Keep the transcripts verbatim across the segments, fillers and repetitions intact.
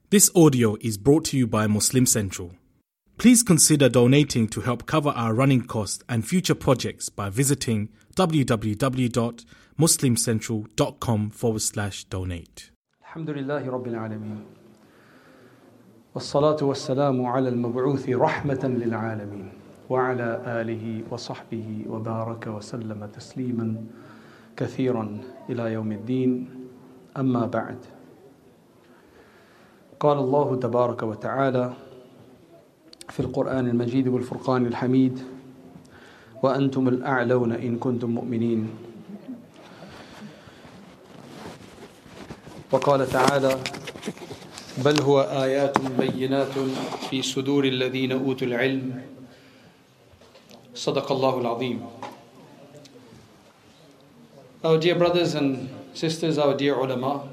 This audio is brought to you by Muslim Central. Please consider donating to help cover our running costs and future projects by visiting www.muslimcentral.com forward slash donate. Alhamdulillahi Rabbil Alameen. والصلاة والسلام على المبعوث رحمة للعالمين وعلى آله وصحبه وبارك وسلم تسليما كثيرا إلى يوم الدين أما بعد. قال الله تبارك وتعالى في القرآن المجيد والفرقان الحميد وأنتم الأعلون إن كنتم مؤمنين. وقال تعالى بل هو آيات بينات في صدور الذين أوتوا العلم صدق الله العظيم. Our dear brothers and sisters, our dear ulama,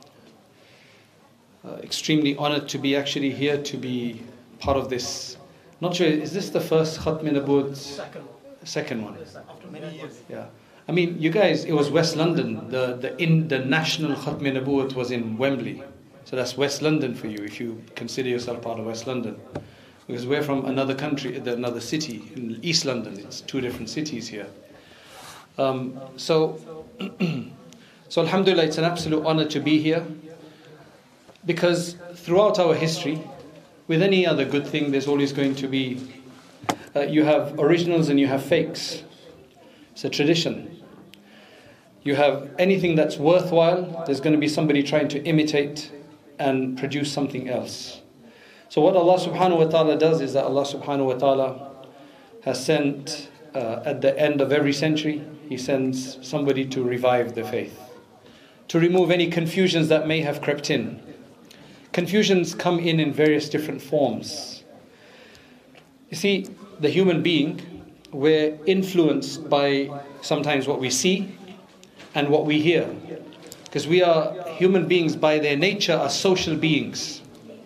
uh, extremely honored to be actually here to be part of this. Not sure, is this the first Khatm Nabuwwat? Second. Second one. After many years. Yeah. I mean, you guys, it was West London. The the in the national Khatm Nabuwwat was in Wembley. So that's West London for you, if you consider yourself part of West London. Because we're from another country, another city, in East London. It's two different cities here. Um, so, so alhamdulillah, it's an absolute honor to be here. Because throughout our history, with any other good thing, there's always going to be, uh, you have originals and you have fakes. It's a tradition. You have anything that's worthwhile, there's going to be somebody trying to imitate and produce something else. So what Allah subhanahu wa ta'ala does is that Allah subhanahu wa ta'ala has sent, uh, at the end of every century, He sends somebody to revive the faith, to remove any confusions that may have crept in. Confusions come in in various different forms. You see, the human being, we're influenced by sometimes what we see and what we hear. Because we are, human beings by their nature are social beings.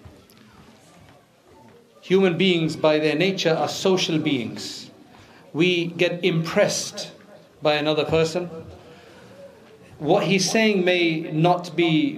Human beings by their nature are social beings. We get impressed by another person. What he's saying may not be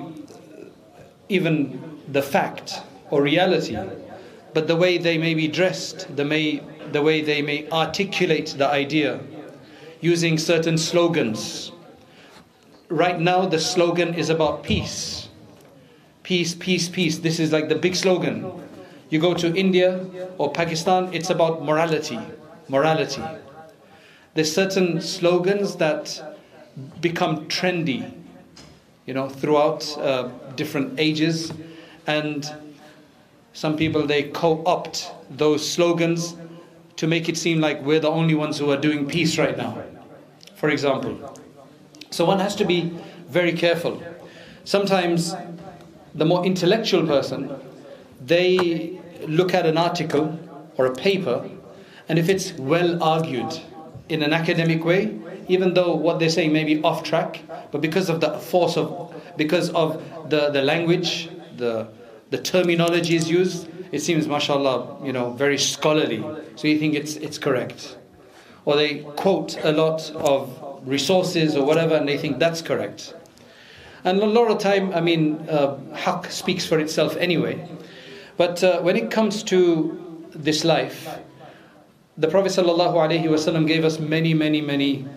even the fact or reality, but the way they may be dressed, the, may, the way they may articulate the idea, using certain slogans. Right now the slogan is about peace. Peace, peace, peace. This is like the big slogan. You go to India or Pakistan, it's about morality. Morality. There's certain slogans that become trendy, you know, throughout uh, different ages. And some people, they co-opt those slogans to make it seem like we're the only ones who are doing peace right now, for example. So one has to be very careful. Sometimes the more intellectual person, they look at an article or a paper, and if it's well argued in an academic way, even though what they're saying may be off track, but because of the force of, because of the, the language, the the terminology is used, it seems, mashallah, you know, very scholarly. So you think it's it's correct. Or they quote a lot of resources or whatever, and they think that's correct. And a lot of time, I mean, uh, haqq speaks for itself anyway. But uh, when it comes to this life, the Prophet ﷺ gave us many, many, many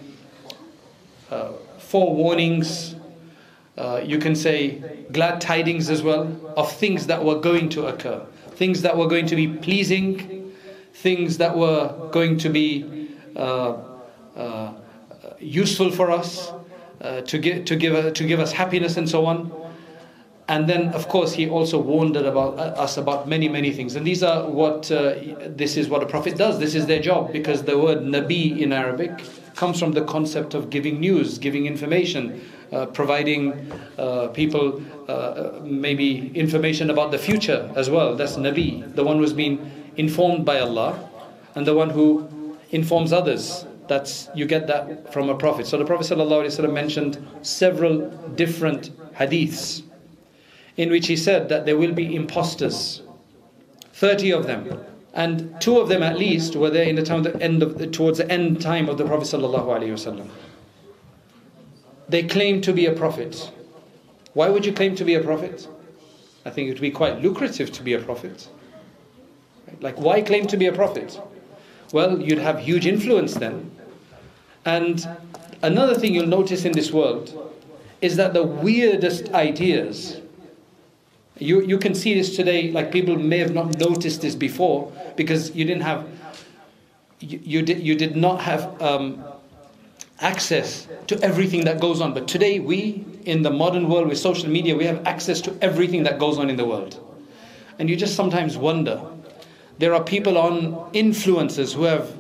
uh, forewarnings. Uh, you can say glad tidings as well, of things that were going to occur. Things that were going to be pleasing, things that were going to be uh, uh, useful for us, uh, to give to give uh, to give us happiness and so on. And then, of course, he also warned about uh, us about many, many things. And these are what uh, this is what a prophet does. This is their job, because the word Nabi in Arabic comes from the concept of giving news, giving information, uh, providing uh, people uh, maybe information about the future as well. That's Nabi, the one who's been informed by Allah, and the one who informs others. That's, you get that from a prophet. So the Prophet ﷺ mentioned several different hadiths in which he said that there will be imposters, thirty of them, and two of them at least were there in the time, the end of, towards the end time of the Prophet ﷺ. They claim to be a prophet. Why would you claim to be a prophet? I think it would be quite lucrative to be a prophet. Like, why claim to be a prophet? Well, you'd have huge influence then. And another thing you'll notice in this world is that the weirdest ideas, you, you can see this today, like people may have not noticed this before because you didn't have, you, you, did, you did not have um, access to everything that goes on. But today we, in the modern world with social media, we have access to everything that goes on in the world. And you just sometimes wonder, there are people on influencers who have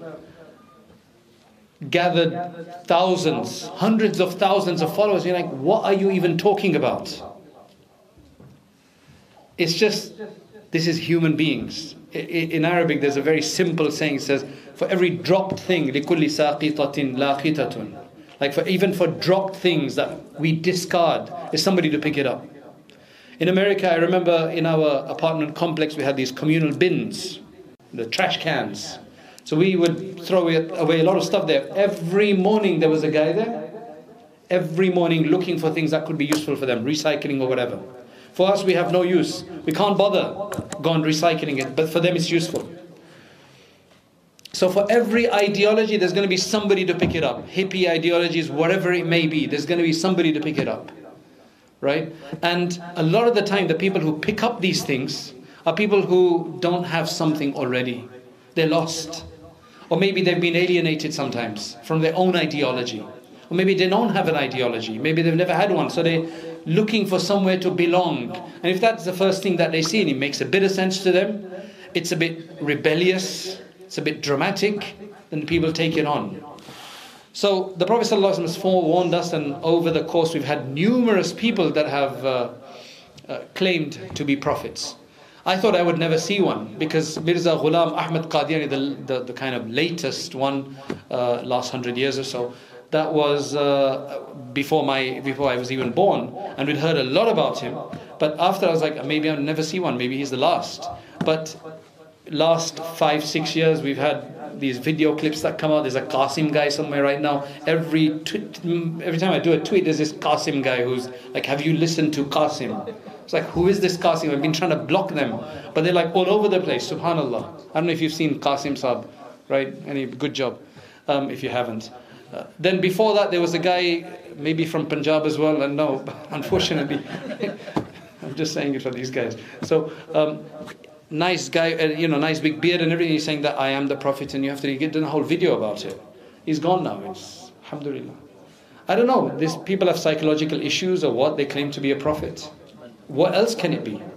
gathered thousands, hundreds of thousands of followers. You're like, what are you even talking about? It's just, this is human beings. In Arabic, there's a very simple saying. It says, for every dropped thing, لِكُلِّ سَاقِطَةٍ لَاقِطَةٌ. Like for even for dropped things that we discard, there's somebody to pick it up. In America, I remember in our apartment complex, we had these communal bins, the trash cans. So we would throw away a lot of stuff there. Every morning there was a guy there, every morning looking for things that could be useful for them, recycling or whatever. For us, we have no use. We can't bother go on recycling it, but for them it's useful. So for every ideology, there's going to be somebody to pick it up. Hippie ideologies, whatever it may be, there's going to be somebody to pick it up. Right? And a lot of the time, the people who pick up these things are people who don't have something already. They're lost. Or maybe they've been alienated sometimes from their own ideology. Or maybe they don't have an ideology. Maybe they've never had one. So they're looking for somewhere to belong. And if that's the first thing that they see and it makes a bit of sense to them, it's a bit rebellious, it's a bit dramatic, then people take it on. So the Prophet ﷺ has forewarned us, and over the course we've had numerous people that have uh, uh, claimed to be prophets. I thought I would never see one, because Mirza Ghulam Ahmad Qadiani, the, the, the kind of latest one, uh, last hundred years or so, that was uh, before my before I was even born, and we'd heard a lot about him. But after, I was like, maybe I'll never see one, maybe he's the last. But last five, six years, we've had these video clips that come out. There's a Qasim guy somewhere right now. Every tweet, every time I do a tweet, there's this Qasim guy who's like, have you listened to Qasim? It's like, who is this Qasim? I've been trying to block them, but they're like all over the place. Subhanallah. I don't know if you've seen Qasim Saab, right? Any good job, um, if you haven't. Uh, then before that, there was a guy, maybe from Punjab as well, and no, unfortunately, I'm just saying it for these guys. So, um, nice guy, uh, you know, nice big beard and everything. He's saying that I am the Prophet, and you have to get a whole video about it. He's gone now. It's alhamdulillah. I don't know. These people have psychological issues or what? They claim to be a prophet. What else can it be?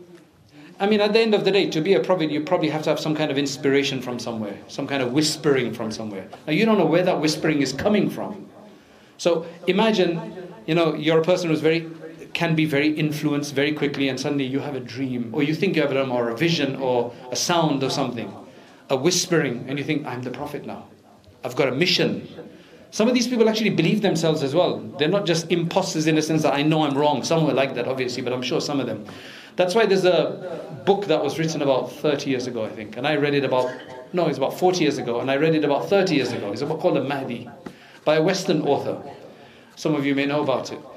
I mean, at the end of the day, to be a prophet, you probably have to have some kind of inspiration from somewhere, some kind of whispering from somewhere. Now, you don't know where that whispering is coming from. So imagine, you know, you're a person who's very, can be very influenced very quickly, and suddenly you have a dream, or you think you have a dream, or a vision, or a sound or something, a whispering, and you think, I'm the prophet now. I've got a mission. Some of these people actually believe themselves as well. They're not just imposters in the sense that I know I'm wrong. Some were like that, obviously, but I'm sure some of them. That's why there's a book that was written about thirty years ago, I think. And I read it about, no, it's about forty years ago. And I read it about thirty years ago. It's a book called Al-Mahdi by a Western author. Some of you may know about it.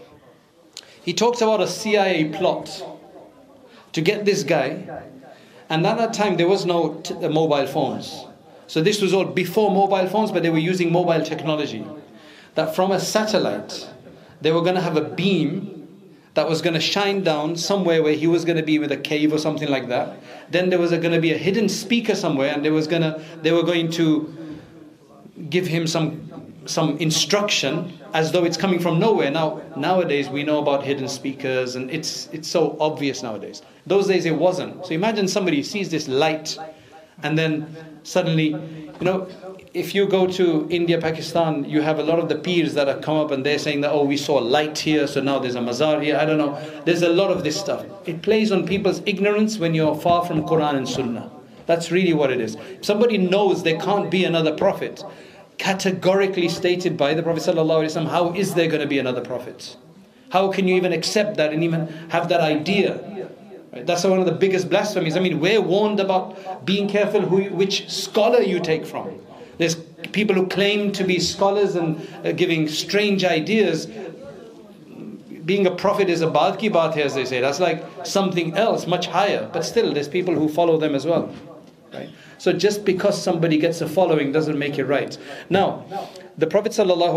He talks about a C I A plot to get this guy. And at that time, there was no t- mobile phones. So this was all before mobile phones, but they were using mobile technology. That from a satellite, they were going to have a beam that was going to shine down somewhere where he was going to be with a cave or something like that. Then there was going to be a hidden speaker somewhere, and there was going to, they were going to give him some some instruction as though it's coming from nowhere. Now, nowadays we know about hidden speakers, and it's it's so obvious nowadays. Those days it wasn't. So imagine somebody sees this light, and then suddenly, you know, if you go to India, Pakistan, you have a lot of the peers that have come up and they're saying that, oh, we saw light here, so now there's a mazar here. I don't know. There's a lot of this stuff. It plays on people's ignorance when you're far from Quran and Sunnah. That's really what it is. Somebody knows there can't be another prophet, categorically stated by the Prophet ﷺ, how is there going to be another prophet? How can you even accept that and even have that idea? Right? That's one of the biggest blasphemies. I mean, we're warned about being careful who, which scholar you take from. There's people who claim to be scholars and uh, giving strange ideas. being a prophet is a baat ki baat hai, as they say. That's like something else, much higher. But still, there's people who follow them as well. Right? So just because somebody gets a following doesn't make it right. Now, the Prophet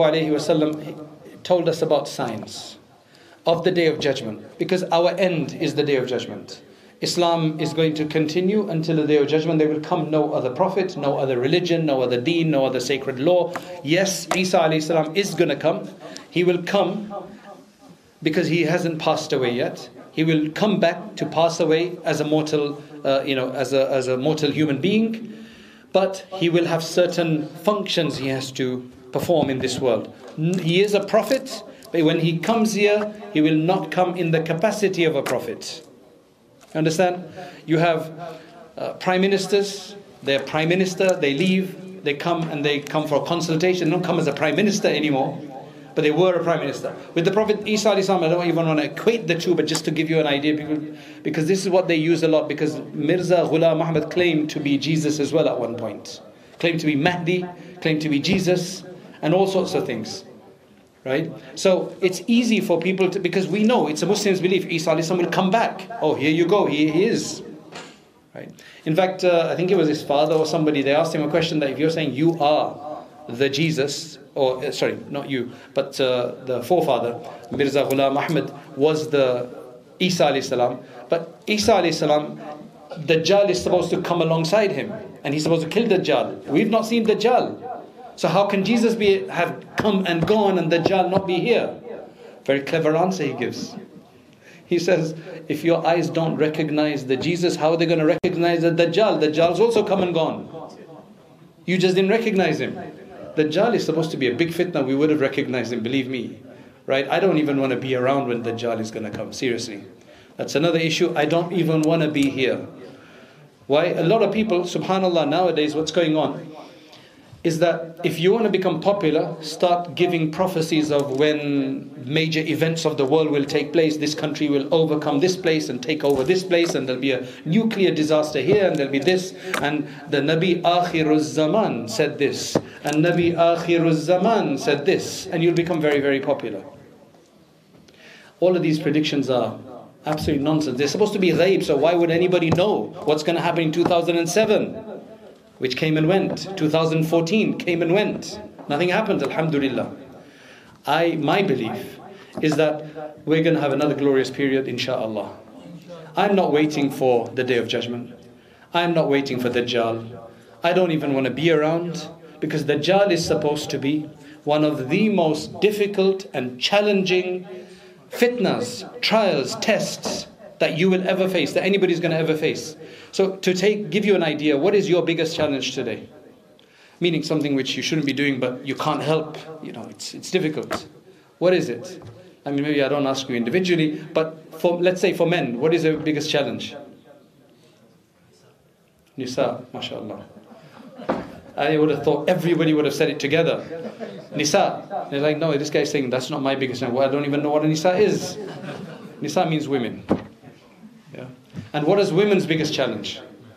ﷺ told us about signs of the Day of Judgment, because our end is the Day of Judgment. Islam is going to continue until the Day of Judgment. There will come no other prophet, no other religion, no other deen, no other sacred law. Yes, Isa alayhi salam is going to come. He will come because he hasn't passed away yet. He will come back to pass away as a mortal, uh, you know, as a as a mortal human being. But he will have certain functions he has to perform in this world. He is a prophet, but when he comes here, he will not come in the capacity of a prophet. Understand? You have uh, prime ministers, they're prime minister, they leave, they come and they come for a consultation. They don't come as a prime minister anymore, but they were a prime minister. With the Prophet Isa alayhi salam, I don't even want to equate the two, but just to give you an idea, because, because this is what they use a lot, because Mirza Ghulam Muhammad claimed to be Jesus as well at one point. Claimed to be Mahdi, claimed to be Jesus, and all sorts of things. Right? So it's easy for people to, because we know it's a Muslim's belief, Isa alayhi salam will come back. Oh, here you go, he, he is. Right? In fact, uh, I think it was his father or somebody, they asked him a question that if you're saying you are the Jesus, or uh, sorry, not you, but uh, the forefather, Mirza Ghulam Ahmad, was the Isa alayhi salam. But Isa alayhi salam, Dajjal is supposed to come alongside him, and he's supposed to kill Dajjal. We've not seen Dajjal. So how can Jesus be have come and gone and Dajjal not be here? Very clever answer he gives. He says, if your eyes don't recognize the Jesus, how are they going to recognize the Dajjal? Dajjal's also come and gone. You just didn't recognize him. Dajjal is supposed to be a big fitna. We would have recognized him, believe me. Right? I don't even want to be around when Dajjal is going to come. Seriously. That's another issue. I don't even want to be here. Why? A lot of people, subhanAllah, nowadays what's going on is that if you want to become popular, start giving prophecies of when major events of the world will take place. This country will overcome this place and take over this place, and there'll be a nuclear disaster here, and there'll be this. And the Nabi Akhiruz Zaman said this, and Nabi Akhiruz Zaman said this, and you'll become very, very popular. All of these predictions are absolute nonsense. They're supposed to be ghaib, so why would anybody know what's going to happen in two thousand seven? Which came and went. two thousand fourteen came and went. Nothing happened, alhamdulillah. I, my belief is that we're going to have another glorious period, inshaAllah. I'm not waiting for the Day of Judgment. I'm not waiting for Dajjal. I don't even want to be around, because Dajjal is supposed to be one of the most difficult and challenging fitnas, trials, tests that you will ever face, that anybody's going to ever face. So to take, give you an idea, what is your biggest challenge today? Meaning something which you shouldn't be doing, but you can't help. You know, it's it's difficult. What is it? I mean, maybe I don't ask you individually, but for, let's say for men, what is the biggest challenge? Nisa, mashallah. I would have thought everybody would have said it together. Nisa. They're like, no, this guy's saying that's not my biggest challenge. Well, I don't even know what a Nisa is. Nisa means women. Yeah. And what is women's biggest challenge?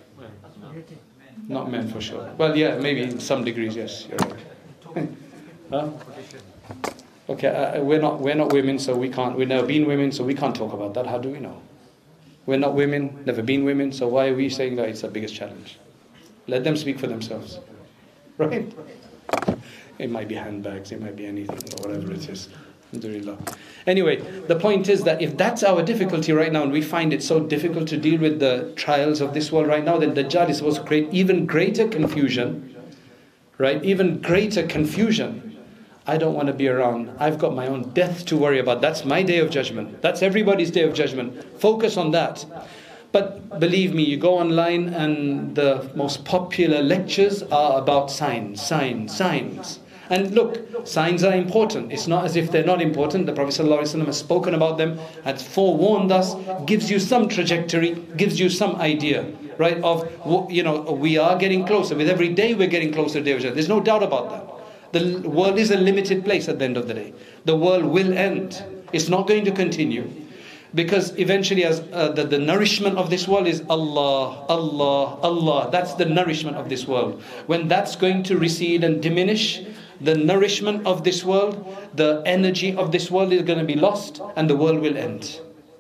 Not men for sure. Well, yeah, maybe in some degrees, yes. You're right. Huh? Okay, uh, we're not we're not women, so we can't. We've never been women, so we can't talk about that. How do we know? We're not women, never been women, so why are we saying that it's the biggest challenge? Let them speak for themselves, right? It might be handbags, it might be anything, or whatever it is. Alhamdulillah. Anyway, the point is that if that's our difficulty right now, and we find it so difficult to deal with the trials of this world right now, then Dajjal is supposed to create even greater confusion, right? Even greater confusion. I don't want to be around. I've got my own death to worry about. That's my Day of Judgment. That's everybody's Day of Judgment. Focus on that. But believe me, you go online and the most popular lectures are about signs, signs, signs. And look, signs are important. It's not as if they're not important. The Prophet ﷺ has spoken about them, has forewarned us, gives you some trajectory, gives you some idea, right? Of, you know, we are getting closer. With every day we're getting closer to Day of Judgment. There's no doubt about that. The world is a limited place at the end of the day. The world will end. It's not going to continue. Because eventually as uh, the, the nourishment of this world is Allah, Allah, Allah. That's the nourishment of this world. When that's going to recede and diminish, the nourishment of this world, the energy of this world is going to be lost and the world will end.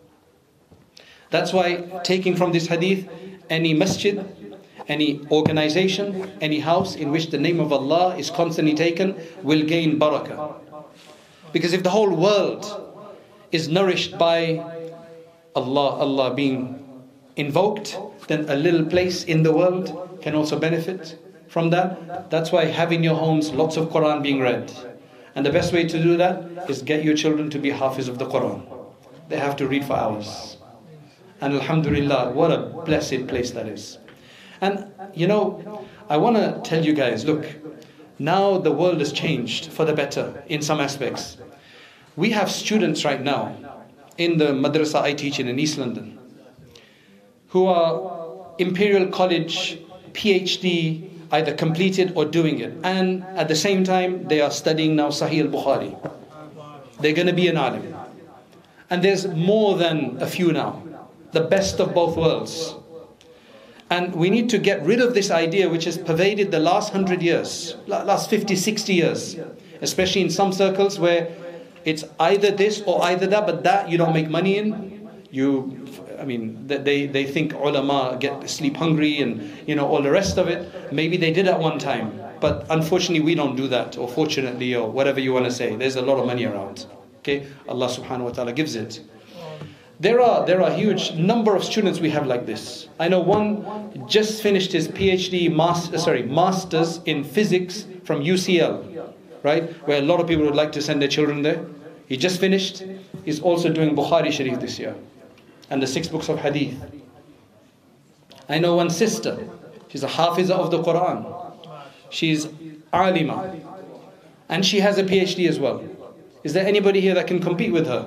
That's why, taking from this hadith, any masjid, any organization, any house in which the name of Allah is constantly taken will gain barakah. Because if the whole world is nourished by Allah, Allah being invoked, then a little place in the world can also benefit from that. That's why have in your homes lots of Quran being read. And the best way to do that is get your children to be hafiz of the Quran. They have to read for hours. And alhamdulillah, what a blessed place that is. And you know, I want to tell you guys, look, now the world has changed for the better in some aspects. We have students right now in the madrasa I teach in, in East London who are Imperial College PhD either completed or doing it, and at the same time they are studying now Sahih al-Bukhari. They're going to be an alim, and there's more than a few now, the best of both worlds. And we need to get rid of this idea which has pervaded the last hundred years, last fifty, sixty years, especially in some circles where it's either this or either that, but that you don't make money in. You, I mean, they, they think ulama get sleep hungry and, you know, all the rest of it. Maybe they did at one time, but unfortunately we don't do that, or fortunately, or whatever you want to say. There's a lot of money around. Okay, Allah subhanahu wa ta'ala gives it. There are there are a huge number of students we have like this. I know one just finished his PhD, master, sorry, masters in physics from U C L, right? Where a lot of people would like to send their children there. He just finished. He's also doing Bukhari Sharif this year, and the six books of Hadith. I know one sister. She's a hafiza of the Quran. She's alima, and she has a PhD as well. Is there anybody here that can compete with her?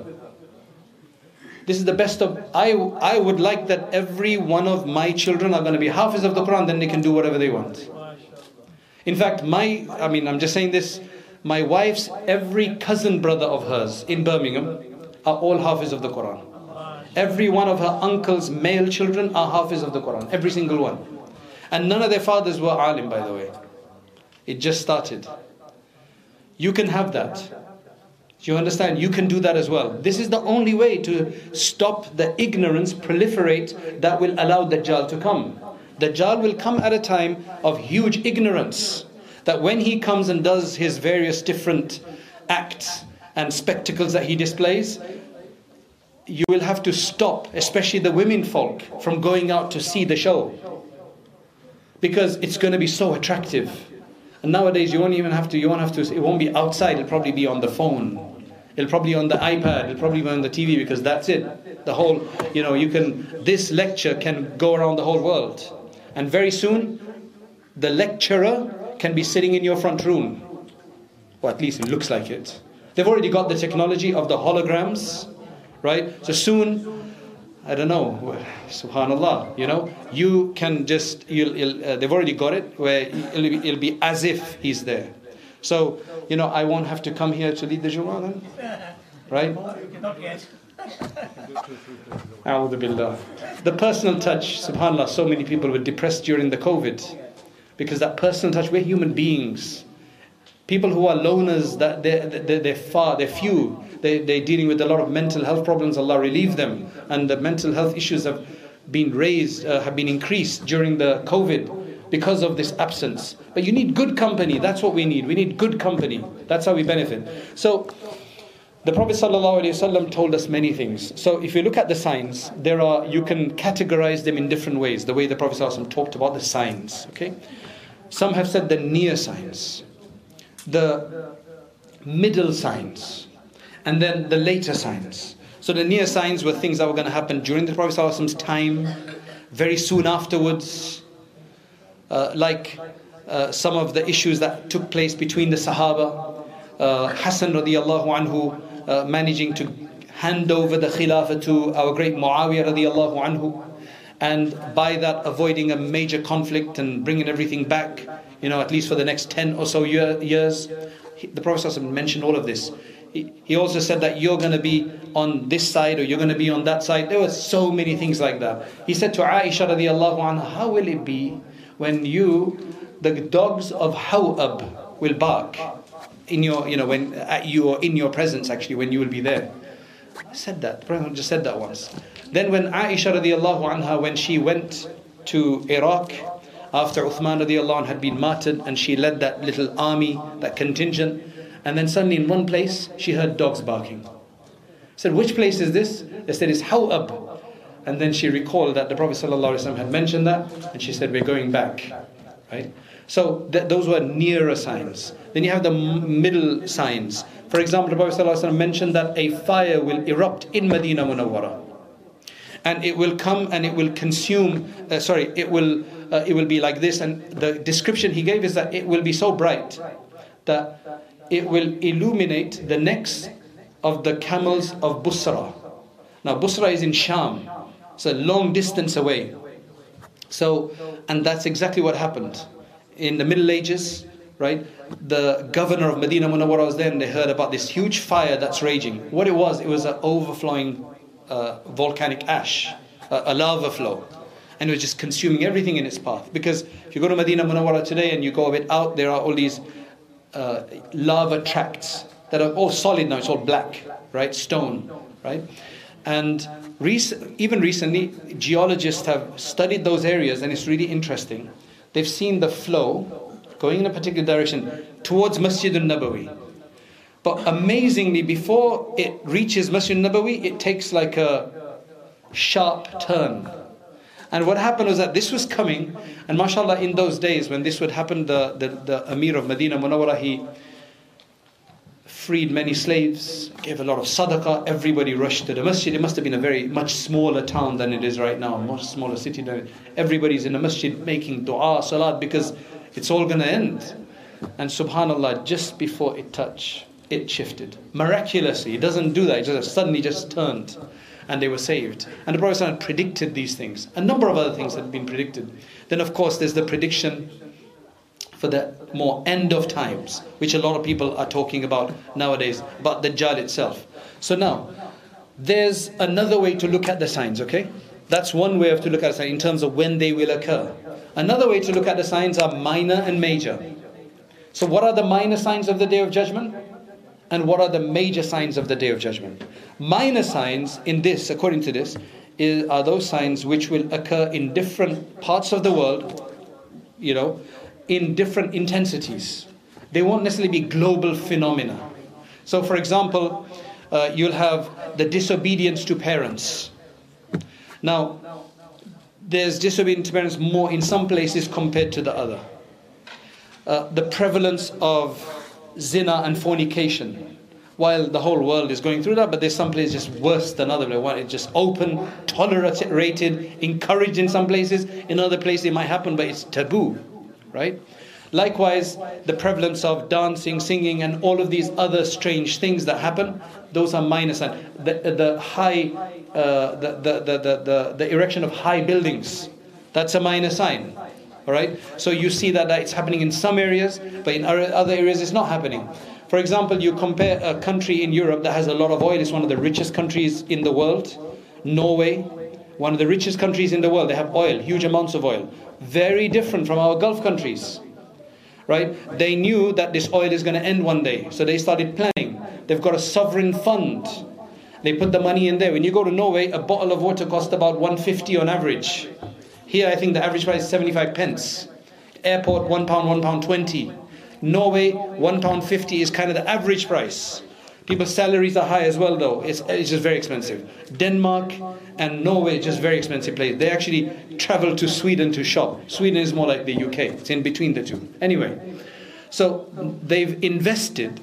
This is the best of, I, I would like that every one of my children are going to be hafiz of the Quran, then they can do whatever they want. In fact, my, I mean, I'm just saying this, my wife's every cousin brother of hers in Birmingham are all hafiz of the Quran. Every one of her uncle's male children are hafiz of the Quran, every single one. And none of their fathers were alim, by the way. It just started. You can have that. You understand? You can do that as well. This is the only way to stop the ignorance proliferate that will allow Dajjal to come. Dajjal will come at a time of huge ignorance, that when he comes and does his various different acts and spectacles that he displays, you will have to stop, especially the women folk, from going out to see the show, because it's going to be so attractive. And nowadays you won't even have to, you won't have to, it won't be outside, it'll probably be on the phone. It'll probably be on the iPad, it'll probably be on the T V, because that's it. The whole, you know, you can, this lecture can go around the whole world. And very soon, the lecturer can be sitting in your front room. Or at least it looks like it. They've already got the technology of the holograms, right? So soon, I don't know, subhanallah, you know, you can just, you'll, you'll, uh, they've already got it, where it'll be, it'll be as if he's there. So, you know, I won't have to come here to lead the Jumu'ah then, right? Not yet. A'udhu billah. The personal touch, subhanallah, so many people were depressed during the COVID, because that personal touch, we're human beings. People who are loners, that they're, they're, they're far, they're few. They, they're dealing with a lot of mental health problems, Allah relieve them. And the mental health issues have been raised, uh, have been increased during the COVID because of this absence. But you need good company, that's what we need. We need good company. That's how we benefit. So, the Prophet ﷺ told us many things. So if you look at the signs, there are, you can categorize them in different ways, the way the Prophet ﷺ talked about the signs. Okay, some have said the near signs, the middle signs, and then the later signs. So the near signs were things that were going to happen during the Prophet ﷺ's time, very soon afterwards, uh, like uh, some of the issues that took place between the Sahaba, uh, Hassan radiallahu anhu uh, managing to hand over the Khilafah to our great Muawiyah radiallahu anhu, and by that avoiding a major conflict and bringing everything back, you know, at least for the next ten or so year, years. The Prophet ﷺ mentioned all of this. He, he also said that you're going to be on this side or you're going to be on that side. There were so many things like that. He said to Aisha radiallahu anha, how will it be when you, the dogs of Hawab will bark? in your, you know, when at you or in your presence actually when you will be there. I said that. The Prophet just said that once. Then when Aisha radiallahu anha, when she went to Iraq after Uthman radiallahu anhu had been martyred, and she led that little army, that contingent, and then suddenly in one place she heard dogs barking. Said, which place is this? They said, it's Hawab. And then she recalled that the Prophet ﷺ had mentioned that, and she said, we're going back. Right? So th- those were nearer signs. Then you have the m- middle signs. For example, the Prophet ﷺ mentioned that a fire will erupt in Medina Munawwara. And it will come and it will consume, uh, sorry, it will uh, it will be like this. And the description he gave is that it will be so bright that it will illuminate the necks of the camels of Busra. Now Busra is in Sham. It's a long distance away. So, and that's exactly what happened. In the Middle Ages, right, the governor of Medina Munawwara was there, and they heard about this huge fire that's raging. What it was, it was an overflowing uh, volcanic ash, uh, a lava flow. And it was just consuming everything in its path. Because if you go to Medina Munawwara today and you go a bit out, there are all these uh, lava tracts that are all solid now. It's all black, right, stone, right? And rec- even recently, geologists have studied those areas, and it's really interesting. They've seen the flow going in a particular direction towards Masjid al-Nabawi. But amazingly, before it reaches Masjid al-Nabawi, it takes like a sharp turn. And what happened was that this was coming, and mashallah, in those days when this would happen, the, the, the Amir of Medina Munawwara, he freed many slaves, gave a lot of sadaqah, everybody rushed to the masjid. It must have been a very much smaller town than it is right now, a much smaller city than it. Everybody's in the masjid making dua, salat, because it's all going to end. And subhanallah, just before it touched, it shifted. Miraculously, it doesn't do that, it just suddenly just turned. And they were saved. And the Prophet had predicted these things. A number of other things had been predicted. Then of course there's the prediction for the more end of times, which a lot of people are talking about nowadays, about Dajjal itself. So now, there's another way to look at the signs, okay? That's one way of to look at the signs in terms of when they will occur. Another way to look at the signs are minor and major. So what are the minor signs of the Day of Judgment? And what are the major signs of the Day of Judgment? Minor signs in this, according to this, is, are those signs which will occur in different parts of the world, you know, in different intensities. They won't necessarily be global phenomena. So for example, uh, you'll have the disobedience to parents. Now, there's disobedience to parents more in some places compared to the other. Uh, the prevalence of zina and fornication, while the whole world is going through that, but there's some places just worse than other places. It's just open, tolerated, encouraged in some places. In other places it might happen, but it's taboo, right? Likewise, the prevalence of dancing, singing, and all of these other strange things that happen, those are minor signs. The, the high, uh, the, the, the, the, the, the erection of high buildings, that's a minor sign. All right. So you see that, that it's happening in some areas, but in other areas it's not happening. For example, you compare a country in Europe that has a lot of oil. It's one of the richest countries in the world. Norway, one of the richest countries in the world. They have oil, huge amounts of oil. Very different from our Gulf countries. Right? They knew that this oil is going to end one day. So they started planning. They've got a sovereign fund. They put the money in there. When you go to Norway, a bottle of water costs about one fifty on average. Here, I think the average price is seventy-five pence. Airport, one pound, one pound twenty. Norway, one pound fifty is kind of the average price. People's salaries are high as well, though. It's, it's just very expensive. Denmark and Norway, just very expensive place. They actually travel to Sweden to shop. Sweden is more like the U K. It's in between the two. Anyway, so they've invested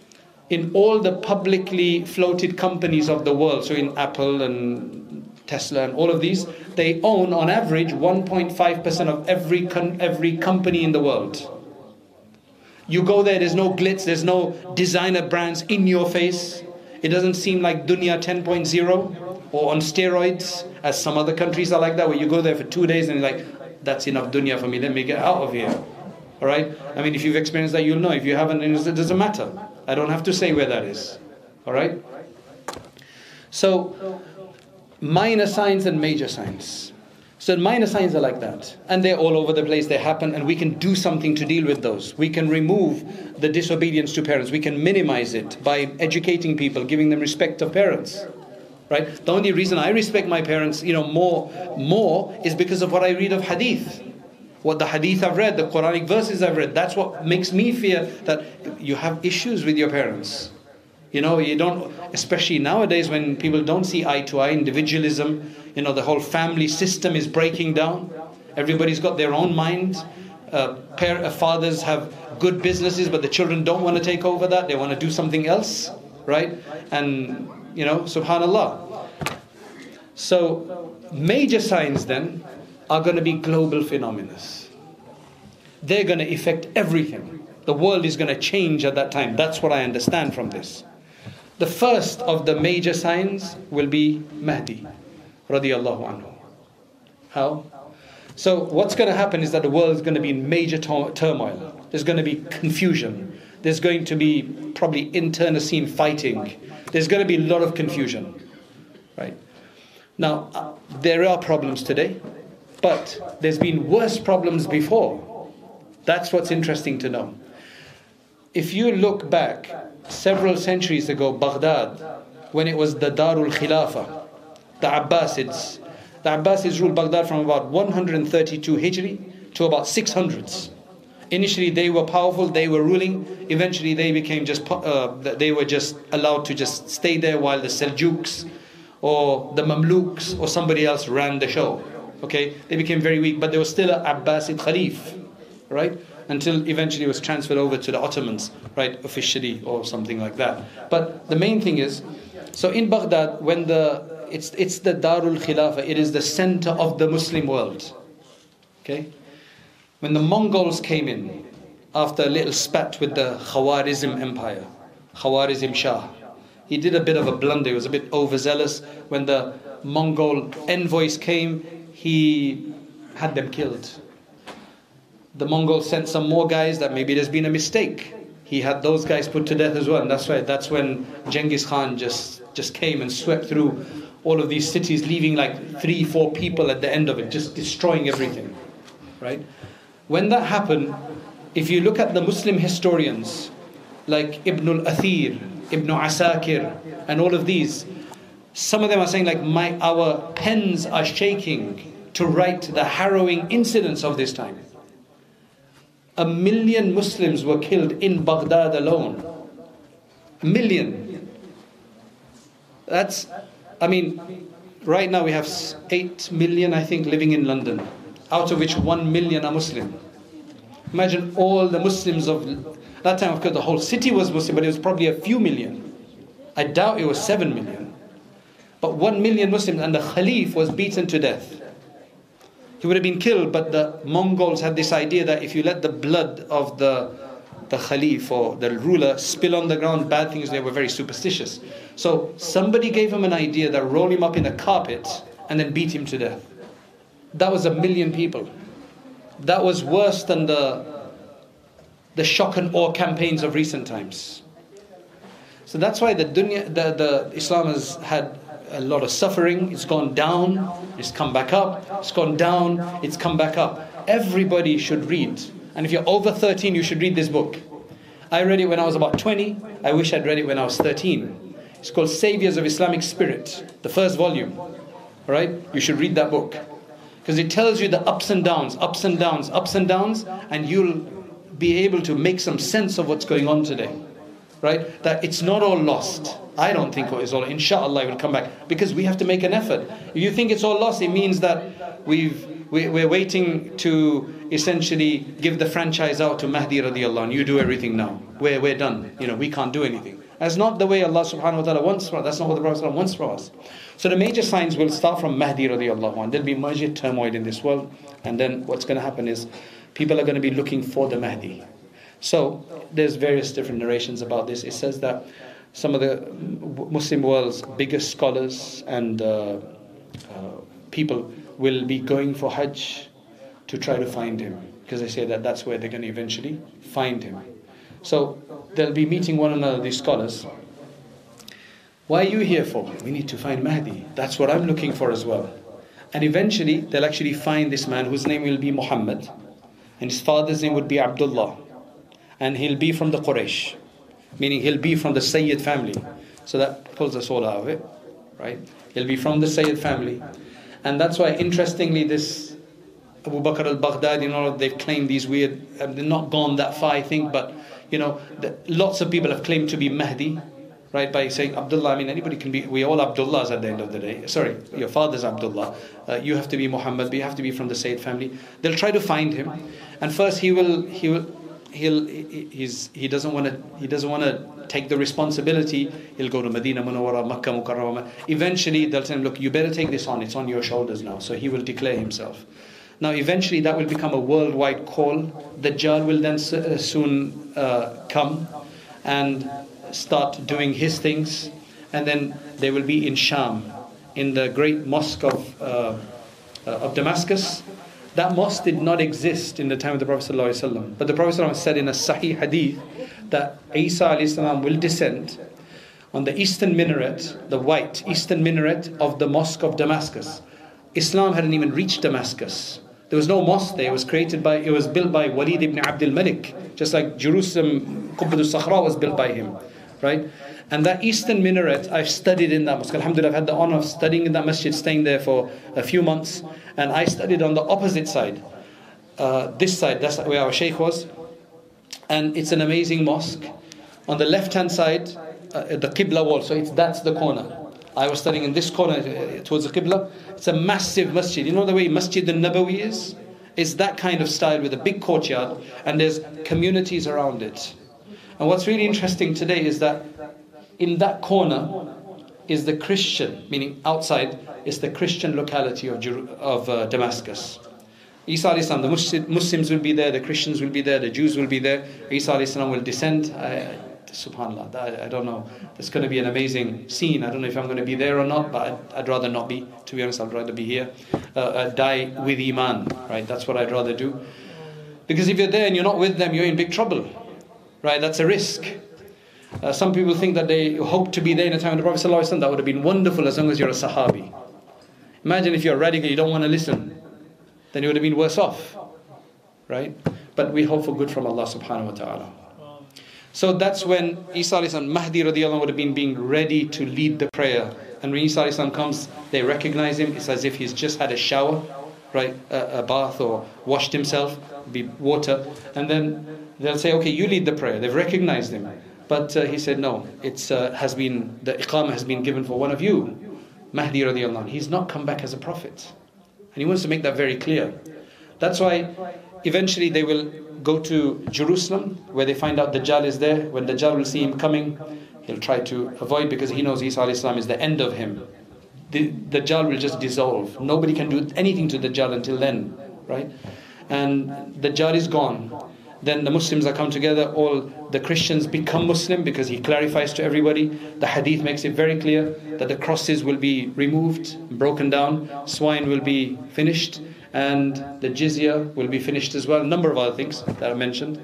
in all the publicly floated companies of the world. So in Apple and Tesla and all of these, they own on average one point five percent of every con- every company in the world. You go there, there's no glitz, there's no designer brands in your face. It doesn't seem like Dunya ten point oh or on steroids, as some other countries are like that, where you go there for two days and you're like, that's enough dunya for me, let me get out of here. All right? I mean, if you've experienced that, you'll know. If you haven't, it doesn't matter. I don't have to say where that is. All right? So, minor signs and major signs. So minor signs are like that. And they're all over the place, they happen, and we can do something to deal with those. We can remove the disobedience to parents. We can minimize it by educating people, giving them respect of parents. Right? The only reason I respect my parents, you know, more, more is because of what I read of hadith. What the hadith I've read, the Quranic verses I've read. That's what makes me fear that you have issues with your parents. You know, you don't, especially nowadays when people don't see eye to eye, individualism, you know, the whole family system is breaking down. Everybody's got their own mind. Uh, par- uh, fathers have good businesses, but the children don't want to take over that. They want to do something else, right? And, you know, subhanallah. So, major signs then are going to be global phenomena. They're going to affect everything. The world is going to change at that time. That's what I understand from this. The first of the major signs will be Mahdi, radiyallahu anhu. How? So what's going to happen is that the world is going to be in major to- turmoil. There's going to be confusion. There's going to be probably internecine fighting. There's going to be a lot of confusion. Right? Now, uh, there are problems today, but there's been worse problems before. That's what's interesting to know. If you look back several centuries ago, Baghdad, when it was the Darul Khilafah, the Abbasids, the Abbasids ruled Baghdad from about one hundred thirty-two Hijri to about six hundreds. Initially they were powerful, they were ruling. Eventually they became just, uh, they were just allowed to just stay there while the Seljuks or the Mamluks or somebody else ran the show. Okay, they became very weak, but there was still an Abbasid Khalif, right? Until eventually it was transferred over to the Ottomans, right, officially or something like that. But the main thing is, so in Baghdad, when the it's it's the Darul Khilafah, it is the center of the Muslim world. Okay, when the Mongols came in after a little spat with the Khawarizm Empire, Khawarizm Shah, he did a bit of a blunder. He was a bit overzealous. When the Mongol envoys came, he had them killed. The Mongols sent some more guys that maybe there's been a mistake. He had those guys put to death as well. And that's right. That's when Genghis Khan just, just came and swept through all of these cities, leaving like three, four people at the end of it, just destroying everything. Right? When that happened, if you look at the Muslim historians, like Ibn al-Athir, Ibn Asakir, and all of these, some of them are saying like, my our pens are shaking to write the harrowing incidents of this time. A million Muslims were killed in Baghdad alone. A million. That's, I mean, right now we have eight million, I think, living in London, out of which one million are Muslim. Imagine all the Muslims of that time. Of course, the whole city was Muslim, but it was probably a few million. I doubt it was seven million. But one million Muslims, and the Khalif was beaten to death. He would have been killed, but the Mongols had this idea that if you let the blood of the the Khalif or the ruler spill on the ground, bad things, they were very superstitious. So somebody gave him an idea that roll him up in a carpet and then beat him to death. That was a million people. That was worse than the the shock and awe campaigns of recent times. So that's why the dunya, the, the Islam has had a lot of suffering. It's gone down, it's come back up, it's gone down, it's come back up. Everybody should read. And if you're over thirteen, you should read this book. I read it when I was about twenty. I wish I'd read it when I was thirteen. It's called Saviors of Islamic Spirit, the first volume. All right? You should read that book. Because it tells you the ups and downs, ups and downs, ups and downs, and you'll be able to make some sense of what's going on today. Right? That it's not all lost. I don't think it's all, inshallah it will come back. Because we have to make an effort. If you think it's all lost, it means that we've, we, we're waiting to essentially give the franchise out to Mahdi radiallahu anhu. You do everything now. We're, we're done. You know, we can't do anything. That's not the way Allah subhanahu wa ta'ala wants from us. That's not what the Prophet wants from us. So the major signs will start from Mahdi radiallahu anhu. There'll be major turmoil in this world. And then what's going to happen is people are going to be looking for the Mahdi. So there's various different narrations about this. It says that some of the Muslim world's biggest scholars and uh, uh, people will be going for Hajj to try to find him, because they say that that's where they're going to eventually find him. So they'll be meeting one another, these scholars. Why are you here for? We need to find Mahdi. That's what I'm looking for as well. And eventually they'll actually find this man whose name will be Muhammad, and his father's name would be Abdullah, and he'll be from the Quraysh, meaning he'll be from the Sayyid family. So that pulls us all out of it, right? He'll be from the Sayyid family. And that's why, interestingly, this Abu Bakr al-Baghdadi and all, they've claimed these weird, uh, they've not gone that far, I think, but, you know, the, lots of people have claimed to be Mahdi, right, by saying Abdullah. I mean, anybody can be, we all Abdullahs at the end of the day. Sorry, your father's Abdullah. Uh, you have to be Muhammad, but you have to be from the Sayyid family. They'll try to find him. And first he will, he will, he'll, he, he's, he doesn't want to, he doesn't want to take the responsibility. He'll go to Medina Munawwara, Makkah Mukarramah. Eventually they'll tell him, look, you better take this on. It's on your shoulders now. So he will declare himself. Now eventually that will become a worldwide call. Dajjal will then soon uh, come and start doing his things, and then they will be in Sham, in the great mosque of uh, uh, of Damascus. That mosque did not exist in the time of the Prophet ﷺ, but the Prophet ﷺ said in a Sahih Hadith that Isa alayhi salam will descend on the eastern minaret, the white eastern minaret of the mosque of Damascus. Islam hadn't even reached Damascus. There was no mosque there. It was created by, it was built by Walid ibn Abdul Malik, just like Jerusalem, Qubbat al-Sakhra was built by him, right? And that eastern minaret, I've studied in that mosque. Alhamdulillah, I've had the honor of studying in that masjid, staying there for a few months. And I studied on the opposite side, uh, this side, that's where our Shaykh was. And it's an amazing mosque. On the left-hand side, uh, the Qibla wall, so it's, that's the corner. I was studying in this corner uh, towards the Qibla. It's a massive masjid. You know the way Masjid al-Nabawi is? It's that kind of style with a big courtyard, and there's communities around it. And what's really interesting today is that in that corner is the Christian, meaning outside, is the Christian locality of, Jer- of uh, Damascus. Isa alayhi salam, the Muslims will be there, the Christians will be there, the Jews will be there. Isa alayhi salam will descend. I, Subhanallah, I, I don't know. It's going to be an amazing scene. I don't know if I'm going to be there or not, but I'd, I'd rather not be. To be honest, I'd rather be here. Uh, uh, die with Iman, right? That's what I'd rather do. Because if you're there and you're not with them, you're in big trouble, right? That's a risk. Uh, some people think that they hope to be there in the time of the Prophet ﷺ. That would have been wonderful as long as you're a Sahabi. Imagine if you're a radical, you don't want to listen. Then you would have been worse off, right? But we hope for good from Allah subhanahu wa ta'ala. So that's when Isa alayhi salam, Mahdi radiallahu anh would have been being ready to lead the prayer. And when Isa alayhi salam comes, they recognize him. It's as if he's just had a shower, right? A, a bath, or washed himself, be water. And then they'll say, okay, you lead the prayer. They've recognized him. But uh, he said, no, it's uh, has been, the iqamah has been given for one of you, Mahdi radiallahu anh. He's not come back as a prophet. And he wants to make that very clear. That's why eventually they will go to Jerusalem, where they find out Dajjal is there. When Dajjal will see him coming, he'll try to avoid, because he knows Isa alayhi salam is the end of him. The Dajjal will just dissolve. Nobody can do anything to Dajjal until then, right? And Dajjal is gone. Then the Muslims are come together. All the Christians become Muslim, because he clarifies to everybody. The hadith makes it very clear that the crosses will be removed, broken down, swine will be finished, and the jizya will be finished as well. A number of other things that are mentioned.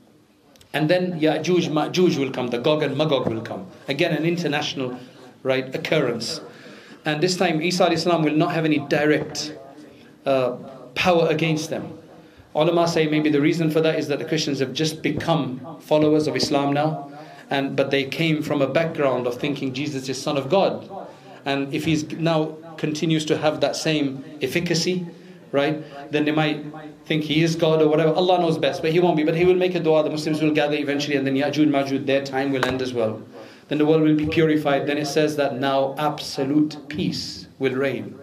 And then Ya'juj, Ma'juj will come. The Gog and Magog will come. Again, an international, right, occurrence. And this time Isa alayhi salam will not have any direct uh, power against them. Ulama say maybe the reason for that is that the Christians have just become followers of Islam now, and but they came from a background of thinking Jesus is Son of God. And if he's now continues to have that same efficacy, right, then they might think he is God or whatever. Allah knows best, but he won't be. But he will make a dua, the Muslims will gather eventually, and then Ya'juj Ma'juj, their time will end as well. Then the world will be purified. Then it says that now absolute peace will reign.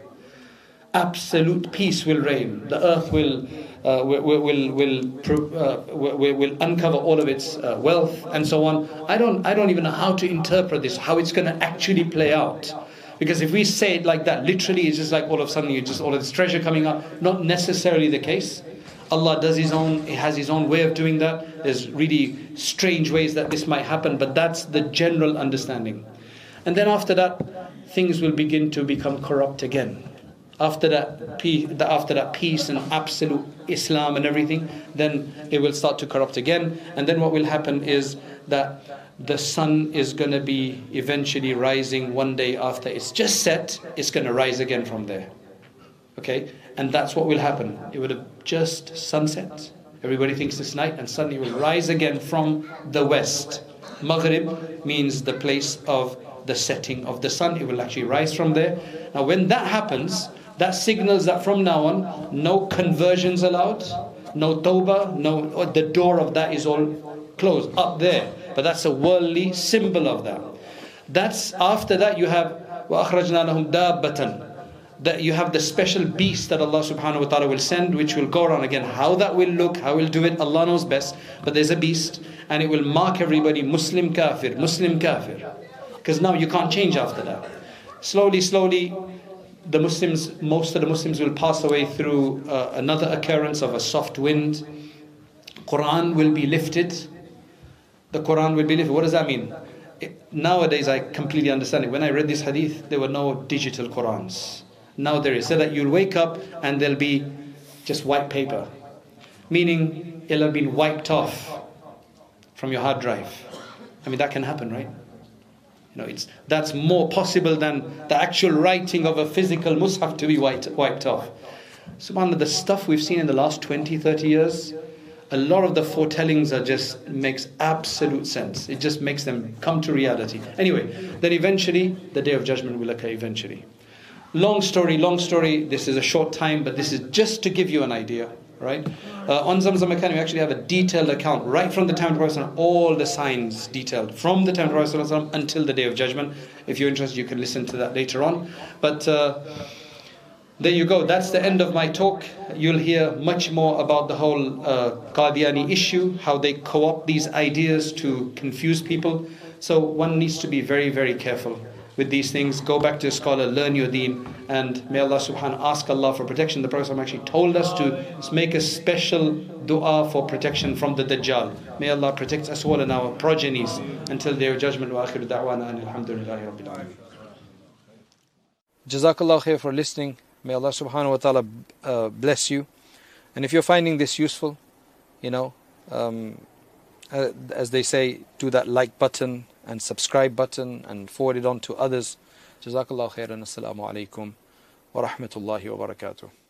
Absolute peace will reign. The earth will uh, will will will, uh, will will uncover all of its uh, wealth and so on. I don't I don't even know how to interpret this, how it's going to actually play out. Because if we say it like that, literally, it's just like all of a sudden you just all of this treasure coming up. Not necessarily the case. Allah does His own. He has His own way of doing that. There's really strange ways that this might happen, but that's the general understanding. And then after that, things will begin to become corrupt again. After that, peace, after that peace and absolute Islam and everything, then it will start to corrupt again. And then what will happen is that the sun is going to be eventually rising one day after it's just set. It's going to rise again from there. Okay, and that's what will happen. It would have just sunset. Everybody thinks it's night, and suddenly it will rise again from the west. Maghrib means the place of the setting of the sun. It will actually rise from there. Now when that happens, that signals that from now on, no conversions allowed, no tawbah, no, the door of that is all closed, up there. But that's a worldly symbol of that. That's after that you have وَأَخْرَجْنَا لَهُمْ دَابَّةً, that you have the special beast that Allah subhanahu wa ta'ala will send, which will go around again. How that will look, how we'll do it, Allah knows best. But there's a beast, and it will mark everybody Muslim kafir, Muslim kafir. Because now you can't change after that. Slowly, slowly, the Muslims, most of the Muslims will pass away through uh, another occurrence of a soft wind. Quran will be lifted. The Quran will be lifted. What does that mean? It, nowadays I completely understand it. When I read this hadith, there were no digital Qurans. Now there is. So that you'll wake up and there'll be just white paper. Meaning it'll have been wiped off from your hard drive. I mean, that can happen, right? You know, it's that's more possible than the actual writing of a physical mushaf to be wiped, wiped off. SubhanAllah, the stuff we've seen in the last twenty, thirty years, a lot of the foretellings are just makes absolute sense. It just makes them come to reality. Anyway, then eventually, the Day of Judgment will occur eventually. Long story, long story. This is a short time, but this is just to give you an idea. Right? Uh, on Zamzam Academy, we actually have a detailed account right from the time of the Prophet, all the signs detailed from the time of the Prophet until the Day of Judgment. If you're interested, you can listen to that later on. But uh, there you go. That's the end of my talk. You'll hear much more about the whole uh, Qadiani issue, how they co-opt these ideas to confuse people. So one needs to be very, very careful with these things. Go back to a scholar, learn your deen, and may Allah subhanahu ask Allah for protection. The Prophet actually told us to make a special dua for protection from the Dajjal. May Allah protect us all and our progenies until their judgment. Wa akhiru da'wana and alhamdulillahi rabbil alamin. Jazakallah khair for listening. May Allah subhanahu wa ta'ala uh, bless you. And if you're finding this useful, you know, um, uh, as they say, do that like button and subscribe button and forward it on to others. Jazakallah khairan. Assalamu alaikum wa rahmatullahi wa barakatuh.